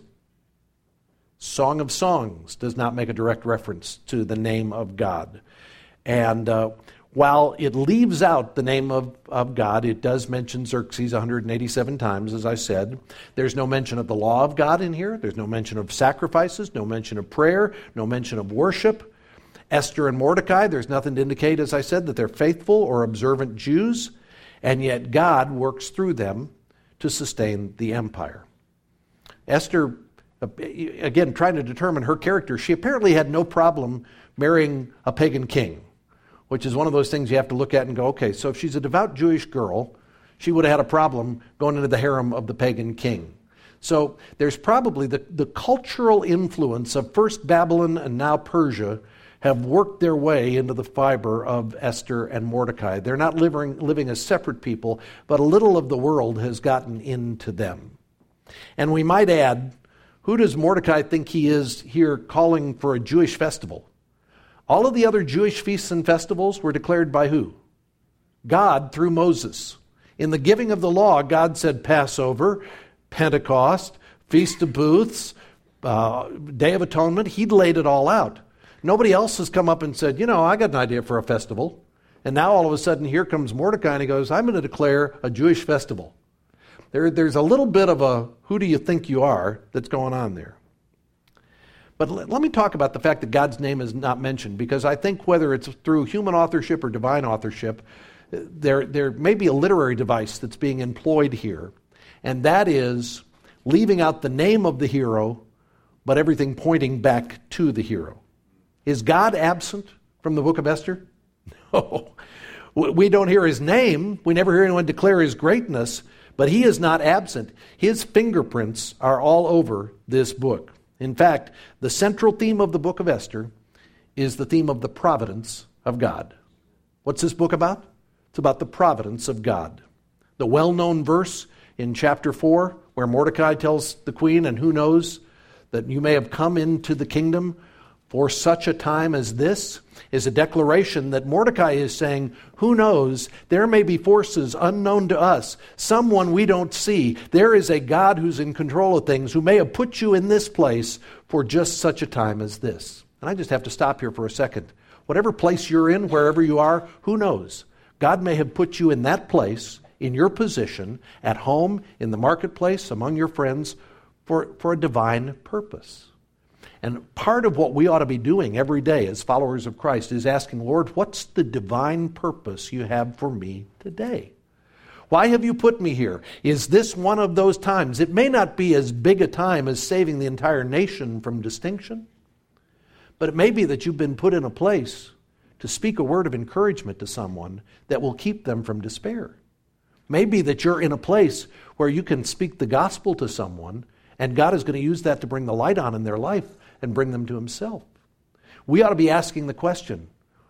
Song of Songs does not make a direct reference to the name of God. And uh, while it leaves out the name of, of God, it does mention Xerxes one hundred eighty-seven times, as I said. There's no mention of the law of God in here. There's no mention of sacrifices, no mention of prayer, no mention of worship. Esther and Mordecai, there's nothing to indicate, as I said, that they're faithful or observant Jews, and yet God works through them to sustain the empire. Esther, again, trying to determine her character, she apparently had no problem marrying a pagan king, which is one of those things you have to look at and go, okay, so if she's a devout Jewish girl, she would have had a problem going into the harem of the pagan king. So there's probably the, the cultural influence of first Babylon and now Persia have worked their way into the fiber of Esther and Mordecai. They're not living, living as separate people, but a little of the world has gotten into them. And we might add, who does Mordecai think he is here calling for a Jewish festival? All of the other Jewish feasts and festivals were declared by who? God through Moses. In the giving of the law, God said Passover, Pentecost, Feast of Booths, uh, Day of Atonement. He'd laid it all out. Nobody else has come up and said, you know, I got an idea for a festival. And now all of a sudden here comes Mordecai and he goes, I'm going to declare a Jewish festival. There, there's a little bit of a who do you think you are that's going on there. But let, let me talk about the fact that God's name is not mentioned, because I think whether it's through human authorship or divine authorship, there, there may be a literary device that's being employed here, and that is leaving out the name of the hero, but everything pointing back to the hero. Is God absent from the book of Esther? No. We don't hear his name. We never hear anyone declare his greatness, But he is not absent. His fingerprints are all over this book. In fact, the central theme of the book of Esther is the theme of the providence of God. What's this book about? It's about the providence of God. The well-known verse in chapter four, where Mordecai tells the queen, and who knows that you may have come into the kingdom for such a time as this, is a declaration that Mordecai is saying, who knows, there may be forces unknown to us, someone we don't see. There is a God who's in control of things, who may have put you in this place for just such a time as this. And I just have to stop here for a second. Whatever place you're in, wherever you are, who knows? God may have put you in that place, in your position, at home, in the marketplace, among your friends, for, for a divine purpose. And part of what we ought to be doing every day as followers of Christ is asking, Lord, what's the divine purpose you have for me today? Why have you put me here? Is this one of those times? It may not be as big a time as saving the entire nation from distinction, but it may be that you've been put in a place to speak a word of encouragement to someone that will keep them from despair. Maybe that you're in a place where you can speak the gospel to someone, and God is going to use that to bring the light on in their life and bring them to himself. We ought to be asking the question,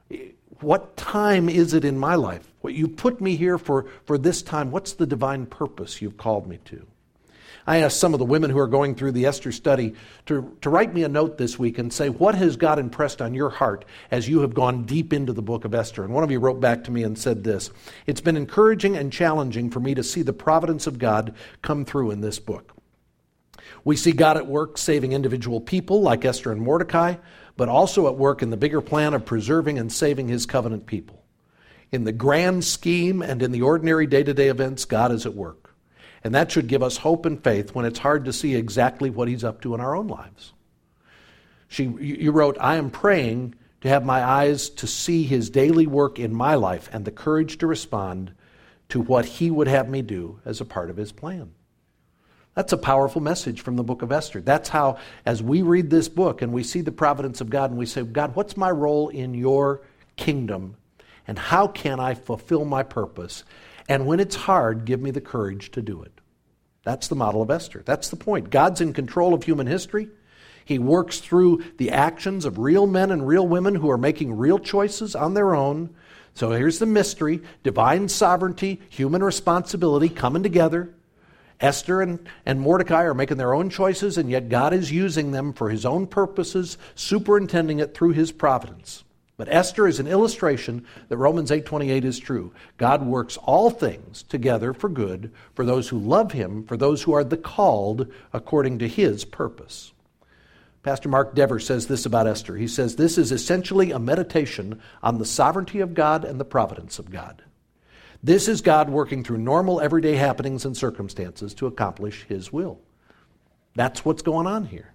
what time is it in my life? What you put me here for, for this time, what's the divine purpose you've called me to? I asked some of the women who are going through the Esther study to, to write me a note this week and say, what has God impressed on your heart as you have gone deep into the book of Esther? And one of you wrote back to me and said this, it's been encouraging and challenging for me to see the providence of God come through in this book. We see God at work saving individual people like Esther and Mordecai, but also at work in the bigger plan of preserving and saving his covenant people. In the grand scheme and in the ordinary day-to-day events, God is at work. And that should give us hope and faith when it's hard to see exactly what he's up to in our own lives. She, you wrote, I am praying to have my eyes to see his daily work in my life and the courage to respond to what he would have me do as a part of his plan. That's a powerful message from the book of Esther. That's how, as we read this book and we see the providence of God and we say, God, what's my role in your kingdom? And how can I fulfill my purpose? And when it's hard, give me the courage to do it. That's the model of Esther. That's the point. God's in control of human history. He works through the actions of real men and real women who are making real choices on their own. So here's the mystery. Divine sovereignty, human responsibility coming together. Esther and, and Mordecai are making their own choices, and yet God is using them for his own purposes, superintending it through his providence. But Esther is an illustration that Romans eight twenty-eight is true. God works all things together for good for those who love him, for those who are the called according to his purpose. Pastor Mark Dever says this about Esther. He says, this is essentially a meditation on the sovereignty of God and the providence of God. This is God working through normal everyday happenings and circumstances to accomplish his will. That's what's going on here.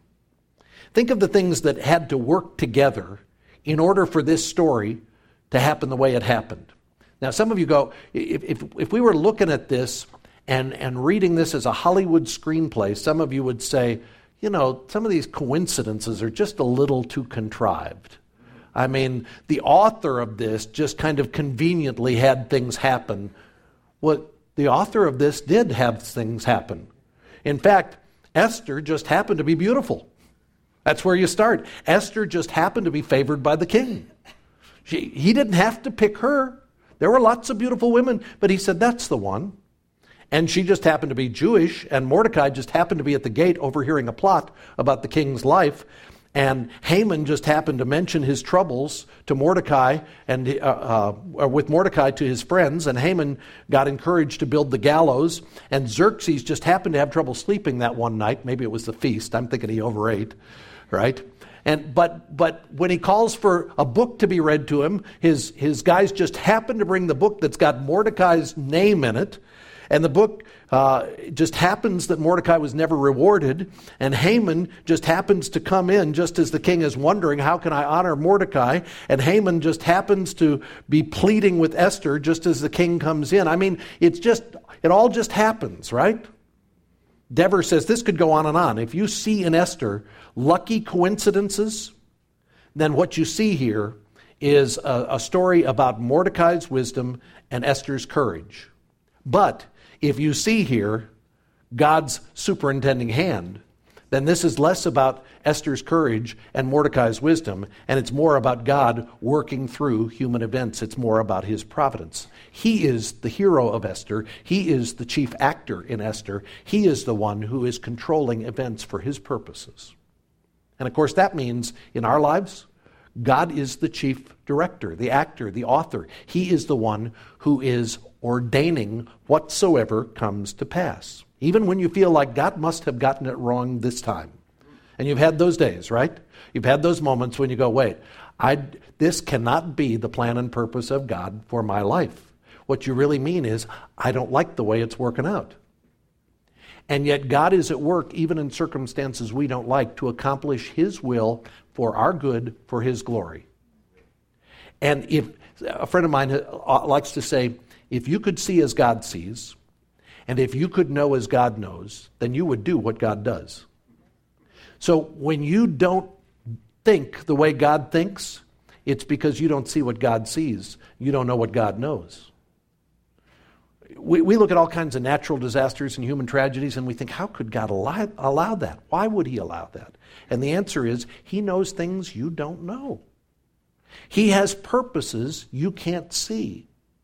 Think of the things that had to work together in order for this story to happen the way it happened. Now, some of you go, if, if, if we were looking at this and, and reading this as a Hollywood screenplay, some of you would say, you know, some of these coincidences are just a little too contrived. I mean, the author of this just kind of conveniently had things happen. Well, the author of this did have things happen. In fact, Esther just happened to be beautiful. That's where you start. Esther just happened to be favored by the king. She, he didn't have to pick her. There were lots of beautiful women, but he said, that's the one. And she just happened to be Jewish, and Mordecai just happened to be at the gate overhearing a plot about the king's life. And Haman just happened to mention his troubles to Mordecai and uh, uh, with Mordecai to his friends, and Haman got encouraged to build the gallows. And Xerxes just happened to have trouble sleeping that one night. Maybe it was the feast. I'm thinking he overate, right? And but but when he calls for a book to be read to him, his his guys just happen to bring the book that's got Mordecai's name in it. And the book uh, just happens that Mordecai was never rewarded, and Haman just happens to come in just as the king is wondering, how can I honor Mordecai? And Haman just happens to be pleading with Esther just as the king comes in. I mean, it's just, it all just happens, right? Dever says this could go on and on. If you see in Esther lucky coincidences, then what you see here is a, a story about Mordecai's wisdom and Esther's courage. But if you see here God's superintending hand, then this is less about Esther's courage and Mordecai's wisdom, and it's more about God working through human events. It's more about his providence. He is the hero of Esther. He is the chief actor in Esther. He is the one who is controlling events for his purposes. And of course, that means in our lives, God is the chief director, the actor, the author. He is the one who is ordaining whatsoever comes to pass. Even when you feel like God must have gotten it wrong this time. And you've had those days, right? You've had those moments when you go, wait, I, this cannot be the plan and purpose of God for my life. What you really mean is, I don't like the way it's working out. And yet God is at work, even in circumstances we don't like, to accomplish his will for our good, for his glory. And if a friend of mine likes to say, if you could see as God sees, and if you could know as God knows, then you would do what God does. So when you don't think the way God thinks, it's because you don't see what God sees. You don't know what God knows. We, we look at all kinds of natural disasters and human tragedies and we think, how could God allow, allow that? Why would he allow that? And the answer is, he knows things you don't know. He has purposes you can't see.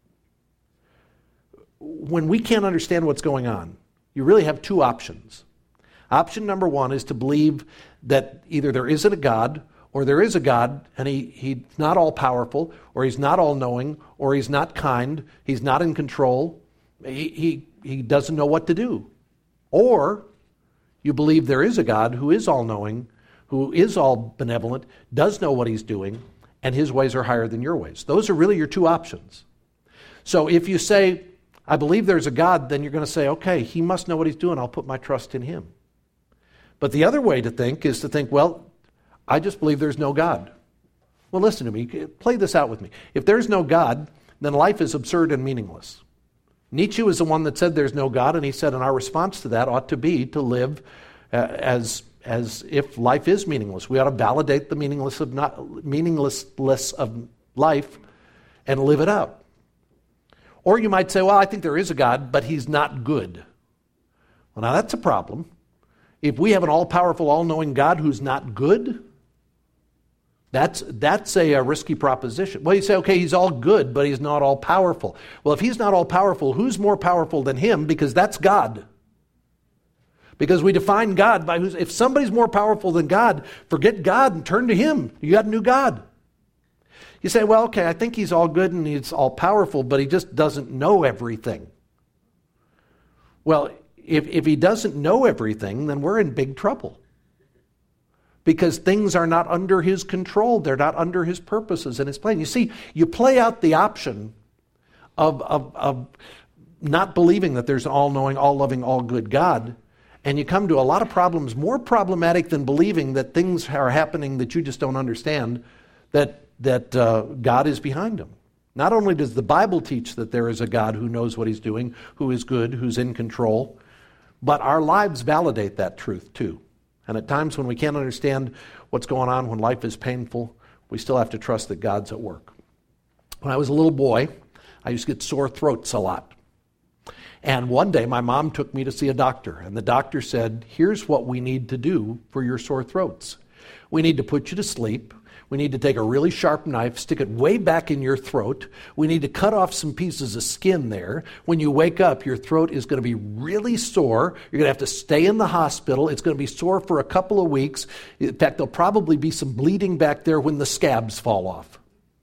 When we can't understand what's going on, you really have two options. Option number one is to believe that either there isn't a God, or there is a God, and he, he's not all-powerful, or he's not all-knowing, or he's not kind, he's not in control, he, he, he doesn't know what to do. Or you believe there is a God who is all-knowing, who is all-benevolent, does know what he's doing, and his ways are higher than your ways. Those are really your two options. So if you say, I believe there's a God, then you're going to say, okay, he must know what he's doing. I'll put my trust in him. But the other way to think is to think, well, I just believe there's no God. Well, listen to me. Play this out with me. If there's no God, then life is absurd and meaningless. Nietzsche was the one that said there's no God, and he said, and our response to that ought to be to live uh, as, as if life is meaningless. We ought to validate the meaningless of not, meaninglessness of life and live it out. Or you might say, well, I think there is a God, but he's not good. Well, now that's a problem. If we have an all-powerful, all-knowing God who's not good, that's, that's a, a risky proposition. Well, you say, okay, he's all good, but he's not all-powerful. Well, if he's not all-powerful, who's more powerful than him? Because that's God. Because we define God by who's. If somebody's more powerful than God, forget God and turn to him. You got a new God. You say, well, okay, I think he's all good and he's all powerful, but he just doesn't know everything. Well, if, if he doesn't know everything, then we're in big trouble. Because things are not under his control. They're not under his purposes and his plan. You see, you play out the option of, of, of not believing that there's an all-knowing, all-loving, all-good God, and you come to a lot of problems more problematic than believing that things are happening that you just don't understand, that that uh, God is behind them. Not only does the Bible teach that there is a God who knows what he's doing, who is good, who's in control, but our lives validate that truth too. And at times when we can't understand what's going on, when life is painful, we still have to trust that God's at work. When I was a little boy, I used to get sore throats a lot. And one day my mom took me to see a doctor, and the doctor said, here's what we need to do for your sore throats. We need to put you to sleep. We need to take a really sharp knife, stick it way back in your throat. We need to cut off some pieces of skin there. When you wake up, your throat is going to be really sore. You're going to have to stay in the hospital. It's going to be sore for a couple of weeks. In fact, there'll probably be some bleeding back there when the scabs fall off.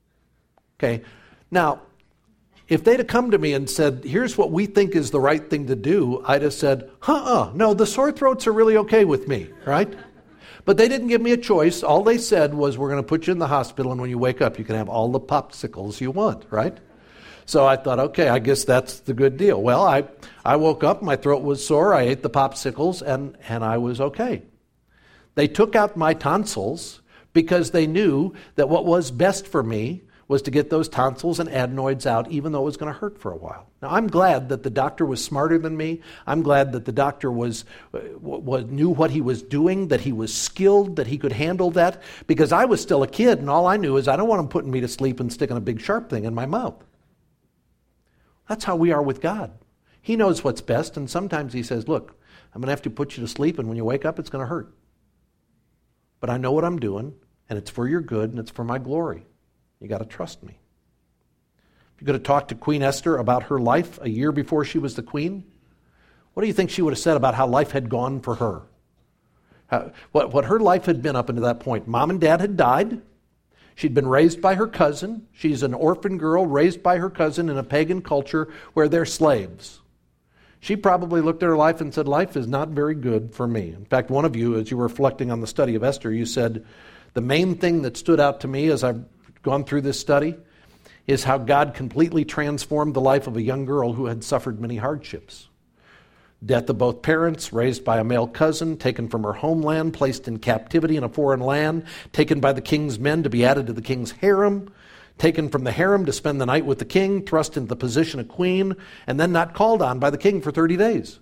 Okay? Now, if they'd have come to me and said, here's what we think is the right thing to do, I'd have said, uh-uh, no, the sore throats are really okay with me, right? But they didn't give me a choice. All they said was, we're going to put you in the hospital, and when you wake up, you can have all the popsicles you want, right? So I thought, okay, I guess that's the good deal. Well, I, I woke up, my throat was sore, I ate the popsicles, and, and I was okay. They took out my tonsils because they knew that what was best for me was to get those tonsils and adenoids out, even though it was going to hurt for a while. Now, I'm glad that the doctor was smarter than me. I'm glad that the doctor was, was knew what he was doing, that he was skilled, that he could handle that, because I was still a kid, and all I knew is I don't want him putting me to sleep and sticking a big sharp thing in my mouth. That's how we are with God. He knows what's best, and sometimes he says, look, I'm going to have to put you to sleep, and when you wake up, it's going to hurt. But I know what I'm doing, and it's for your good, and it's for my glory. You got to trust me. If you're going to talk to Queen Esther about her life a year before she was the queen, what do you think she would have said about how life had gone for her? How, what, what her life had been up until that point. Mom and dad had died. She'd been raised by her cousin. She's an orphan girl raised by her cousin in a pagan culture where they're slaves. She probably looked at her life and said, life is not very good for me. In fact, one of you, as you were reflecting on the study of Esther, you said, the main thing that stood out to me as I've gone through this study is how God completely transformed the life of a young girl who had suffered many hardships. Death of both parents, raised by a male cousin, taken from her homeland, placed in captivity in a foreign land, taken by the king's men to be added to the king's harem, taken from the harem to spend the night with the king, thrust into the position of queen, and then not called on by the king for thirty days.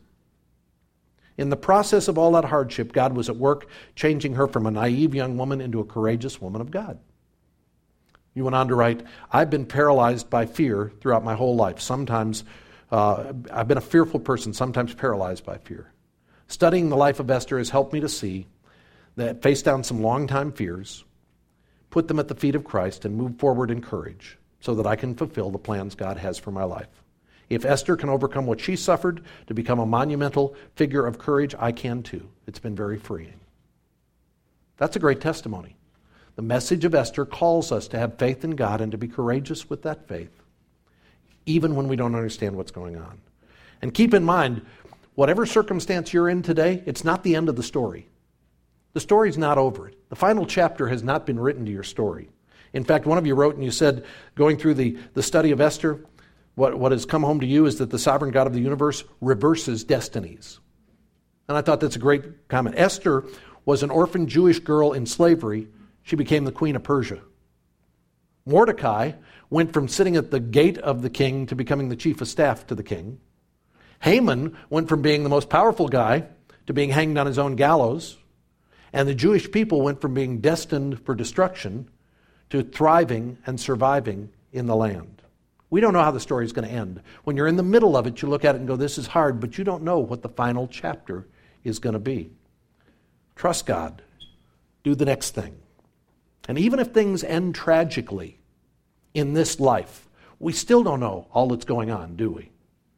In the process of all that hardship, God was at work changing her from a naive young woman into a courageous woman of God. You went on to write, I've been paralyzed by fear throughout my whole life. Sometimes uh, I've been a fearful person, sometimes paralyzed by fear. Studying the life of Esther has helped me to see that face down some long-time fears, put them at the feet of Christ, and move forward in courage so that I can fulfill the plans God has for my life. If Esther can overcome what she suffered to become a monumental figure of courage, I can too. It's been very freeing. That's a great testimony. The message of Esther calls us to have faith in God and to be courageous with that faith, even when we don't understand what's going on. And keep in mind, whatever circumstance you're in today, it's not the end of the story. The story's not over. The final chapter has not been written to your story. In fact, one of you wrote and you said, going through the, the study of Esther, what, what has come home to you is that the sovereign God of the universe reverses destinies. And I thought that's a great comment. Esther was an orphan Jewish girl in slavery. She became the queen of Persia. Mordecai went from sitting at the gate of the king to becoming the chief of staff to the king. Haman went from being the most powerful guy to being hanged on his own gallows. And the Jewish people went from being destined for destruction to thriving and surviving in the land. We don't know how the story is going to end. When you're in the middle of it, you look at it and go, this is hard, but you don't know what the final chapter is going to be. Trust God. Do the next thing. And even if things end tragically in this life, we still don't know all that's going on, do we?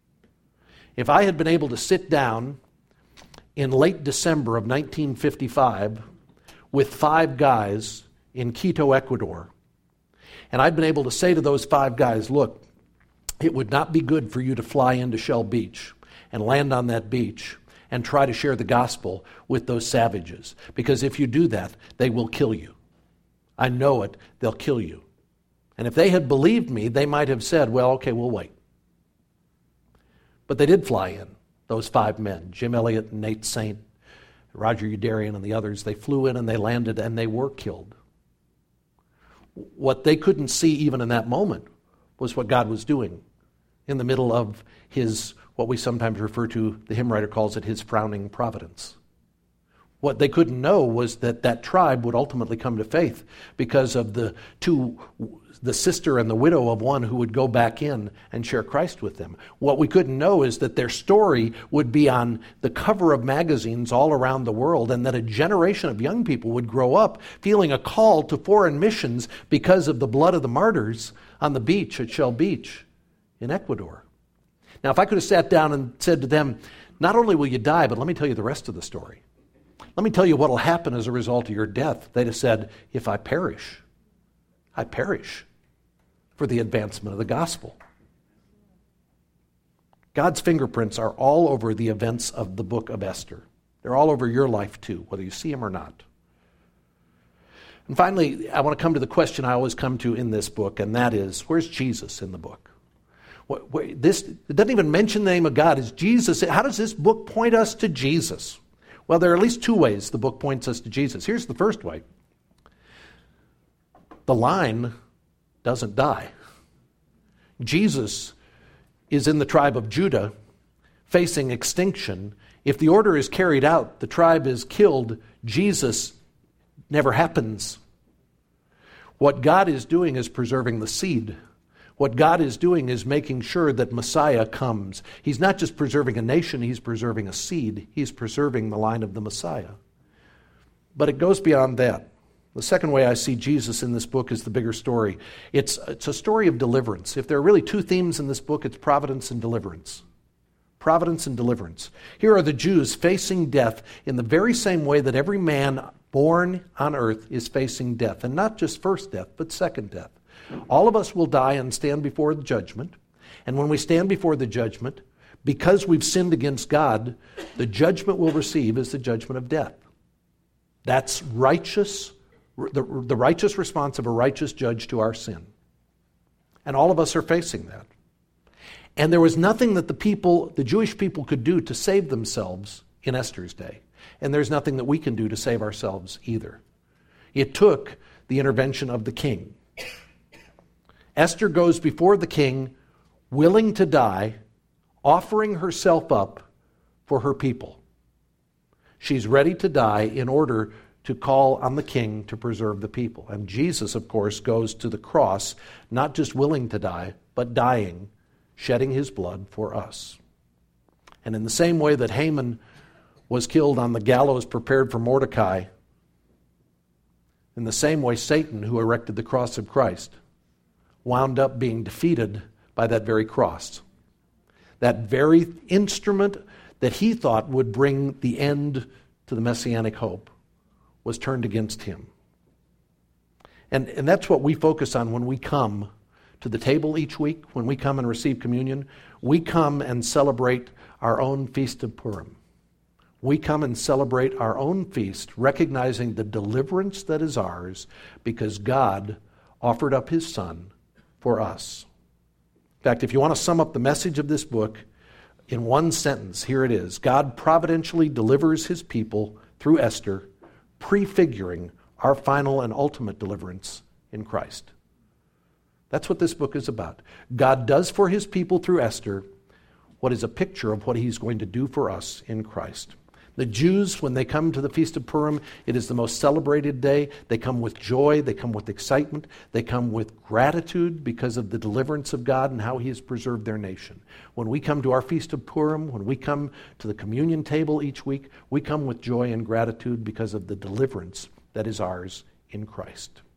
If I had been able to sit down in late December of nineteen fifty-five with five guys in Quito, Ecuador, and I'd been able to say to those five guys, look, it would not be good for you to fly into Shell Beach and land on that beach and try to share the gospel with those savages, because if you do that, they will kill you. I know it, they'll kill you. And if they had believed me, they might have said, well, okay, we'll wait. But they did fly in, those five men, Jim Elliott and Nate Saint, Roger Udarian and the others. They flew in and they landed and they were killed. What they couldn't see even in that moment was what God was doing in the middle of his, what we sometimes refer to, the hymn writer calls it his frowning providence. What they couldn't know was that that tribe would ultimately come to faith because of the two, the sister and the widow of one who would go back in and share Christ with them. What we couldn't know is that their story would be on the cover of magazines all around the world, and that a generation of young people would grow up feeling a call to foreign missions because of the blood of the martyrs on the beach at Shell Beach in Ecuador. Now, if I could have sat down and said to them, not only will you die, but let me tell you the rest of the story. Let me tell you what will happen as a result of your death. They'd have said, if I perish, I perish for the advancement of the gospel. God's fingerprints are all over the events of the book of Esther. They're all over your life too, whether you see them or not. And finally, I want to come to the question I always come to in this book, and that is, where's Jesus in the book? What, what, this, it doesn't even mention the name of God. Is Jesus? How does this book point us to Jesus? Well, there are at least two ways the book points us to Jesus. Here's the first way. The line doesn't die. Jesus is in the tribe of Judah facing extinction. If the order is carried out, the tribe is killed, Jesus never happens. What God is doing is preserving the seed. What God is doing is making sure that Messiah comes. He's not just preserving a nation, he's preserving a seed. He's preserving the line of the Messiah. But it goes beyond that. The second way I see Jesus in this book is the bigger story. It's, it's a story of deliverance. If there are really two themes in this book, it's providence and deliverance. Providence and deliverance. Here are the Jews facing death in the very same way that every man born on earth is facing death. And not just first death, but second death. All of us will die and stand before the judgment. And when we stand before the judgment, because we've sinned against God, the judgment we'll receive is the judgment of death. That's righteous, the, the righteous response of a righteous judge to our sin. And all of us are facing that. And there was nothing that the people, the Jewish people, could do to save themselves in Esther's day. And there's nothing that we can do to save ourselves either. It took the intervention of the king. Esther goes before the king, willing to die, offering herself up for her people. She's ready to die in order to call on the king to preserve the people. And Jesus, of course, goes to the cross, not just willing to die, but dying, shedding his blood for us. And in the same way that Haman was killed on the gallows prepared for Mordecai, in the same way Satan, who erected the cross of Christ, wound up being defeated by that very cross. That very instrument that he thought would bring the end to the messianic hope was turned against him. And, and that's what we focus on when we come to the table each week, when we come and receive communion. We come and celebrate our own Feast of Purim. We come and celebrate our own feast, recognizing the deliverance that is ours because God offered up his Son for us. In fact, if you want to sum up the message of this book in one sentence, here it is. God providentially delivers his people through Esther, prefiguring our final and ultimate deliverance in Christ. That's what this book is about. God does for his people through Esther what is a picture of what he's going to do for us in Christ. The Jews, when they come to the Feast of Purim, it is the most celebrated day. They come with joy. They come with excitement. They come with gratitude because of the deliverance of God and how he has preserved their nation. When we come to our Feast of Purim, when we come to the communion table each week, we come with joy and gratitude because of the deliverance that is ours in Christ.